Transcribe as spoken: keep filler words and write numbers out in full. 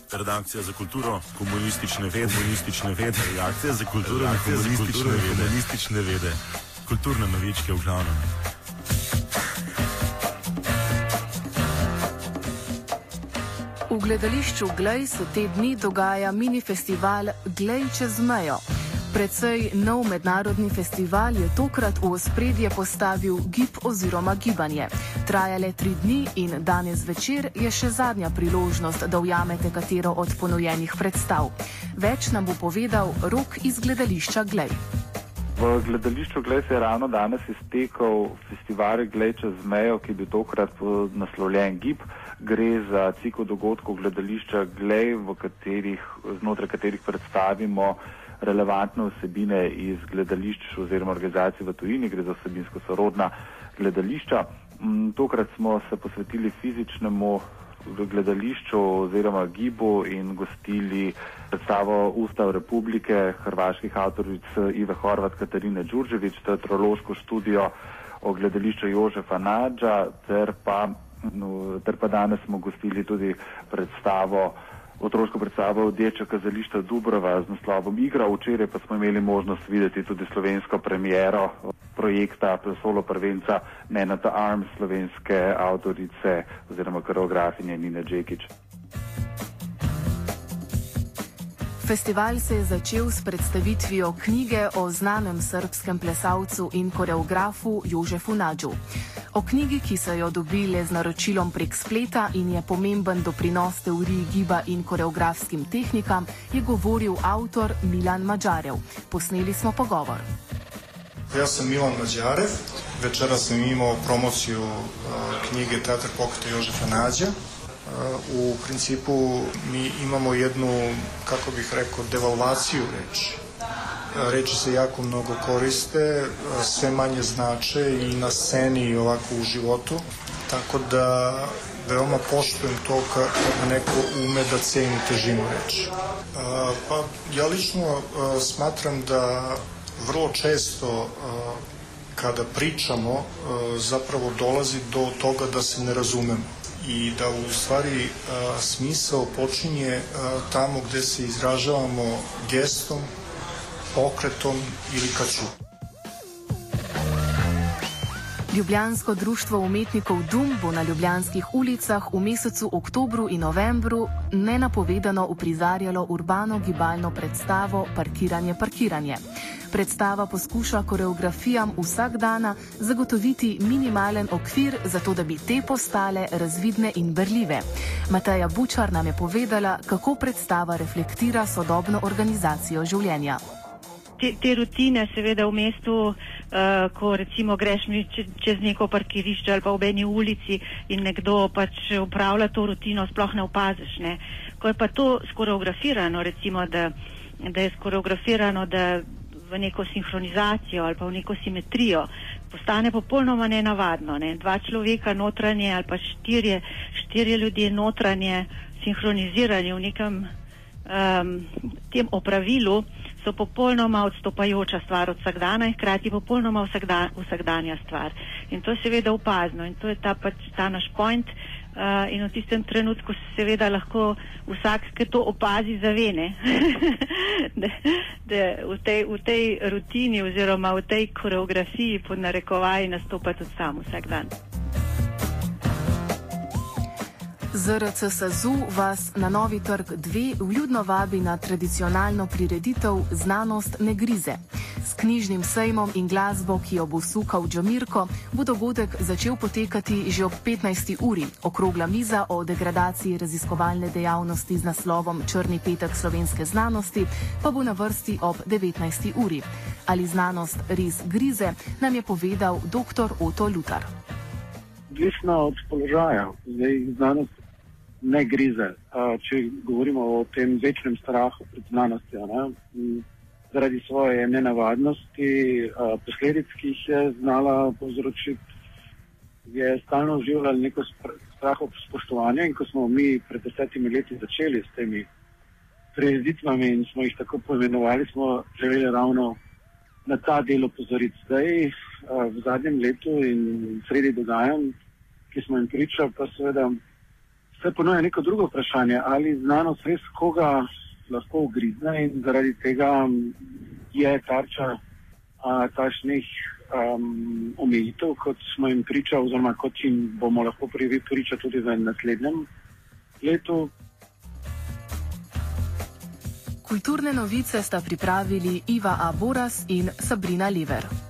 Redakcija za kulturo, komunistične vede, komunistične vede, redakcija za kulturo, komunistične vede, komunistične vede, kulturne novičke v glavnem. V gledališču Glej se te dni dogaja mini festival Glej čez mejo. Precej nov mednarodni festival je tokrat v ospredje postavil gib oziroma gibanje. Traja le tri dni in danes večer je še zadnja priložnost, da ujamete katero od ponujenih predstav. Več nam bo povedal Rok iz gledališča Glej. V gledališču Glej se je ravno danes iztekel festival Glej čez mejo, ki bi tokrat naslovljen Gib. Gre za cikel dogodkov gledališča Glej, v katerih, znotraj katerih predstavimo relevantne vsebine iz gledališč oziroma organizacij v tujini. Gre za vsebinsko sorodna gledališča. Tokrat smo se posvetili fizičnemu gledališču oziroma gibu in gostili predstavo Ustav Republike hrvaških avtoric Ive Horvat, Katarine Đurđević, teatrološko študijo o gledališču Jožefa Nađa, ter pa, no, ter pa danes smo gostili tudi predstavo, otroško predstavo Dječja kazališča Dubrava z naslovom Igra. Včeraj pa smo imeli možnost videti tudi slovensko premiero projekta solo prvenca Man at the Arms slovenske avtorice oziroma koreografinje Nine Džekić. Festival se je začel s predstavitvijo knjige o znanem srbskem plesalcu in koreografu Jožefu Nađu. O knjigi, ki so jo dobili z naročilom prek spleta in je pomemben doprinos teoriji giba in koreografskim tehnikam, je govoril avtor Milan Mađarev. Posneli smo pogovor. Ja sam Milan Mađarev. Večera sam imao promociju uh, knjige Teatr pokreta Jožefa Nađa. Uh, u principu mi imamo jednu, kako bih rekao, devalvaciju reči. Uh, reči se jako mnogo koriste, uh, sve manje znače i na sceni i ovako u životu. Tako da veoma poštujem to kako neko ume da ceni težinu reči. Uh, pa ja lično uh, smatram da vrlo često uh, kada pričamo uh, zapravo dolazi do toga da se ne razumemo i da u stvari uh, smisao počinje uh, tamo gde se izražavamo gestom, pokretom ili kaču. Ljubljansko društvo umetnikov Dum bo na ljubljanskih ulicah v mesecu oktobru in novembru nenapovedano uprizarjalo urbano gibalno predstavo Parkiranje, parkiranje. Predstava poskuša koreografijam vsakdana zagotoviti minimalen okvir, zato da bi te postale razvidne in berljive. Mateja Bučar nam je povedala, kako predstava reflektira sodobno organizacijo življenja. Te, te rutine seveda v mestu, uh, ko recimo greš čez neko parkirišče ali pa v eni ulici in nekdo pač upravlja to rutino, sploh ne opaziš, ne. Ko je pa to skoreografirano, recimo, da, da je skoreografirano, da v neko sinhronizacijo ali pa v neko simetrijo, postane popolnoma nenavadno, ne. Dva človeka notranje ali pa štirje, štirje ljudje notranje sinhronizirani v nekem um, tem opravilu, so popolnoma odstopajoča stvar od vsakdana in hkrati popolnoma vsakdan, vsakdanja stvar. In to je seveda opazno in to je ta, pač, ta naš point uh, in v tistem trenutku seveda lahko vsak, ki to opazi, zavene, da, da v, tej, v tej rutini oziroma v tej koreografiji pod narekovaji nastopa tudi sam vsak dan. Z R C S A Z U vas na Novi trg dve vljudno vabi na tradicionalno prireditev Znanost ne grize. S knjižnim sejmom in glasbo, ki jo bo sukal Džamirko, bo dogodek začel potekati že ob petnajsti uri. Okrogla miza o degradaciji raziskovalne dejavnosti z naslovom Črni petek slovenske znanosti pa bo na vrsti ob devetnajsti uri. Ali znanost res grize, nam je povedal dr. Oto Lutar. Odvisno od položaja. Zdaj, znanost ne grize. Če govorimo o tem večnem strahu pred znanostjo, ne? Zaradi svoje nenavadnosti, posledic, ki jih je znala povzročiti, je stalno uživljala neko straho spoštovanja in ko smo mi pred desetimi leti začeli s temi prireditvami in smo jih tako poimenovali, smo želeli ravno na ta del opozoriti. Zdaj, v zadnjem letu in sredi dogajanj, ki smo jim pričali, pa seveda se ponuja neko drugo vprašanje, ali znanost res koga lahko ugrizne in zaradi tega je tarča a, takšnih um, omejitev, kot smo jim priča, oziroma kot jim bomo lahko priča tudi v naslednjem letu. Kulturne novice sta pripravili Iva A. Boras in Sabrina Liver.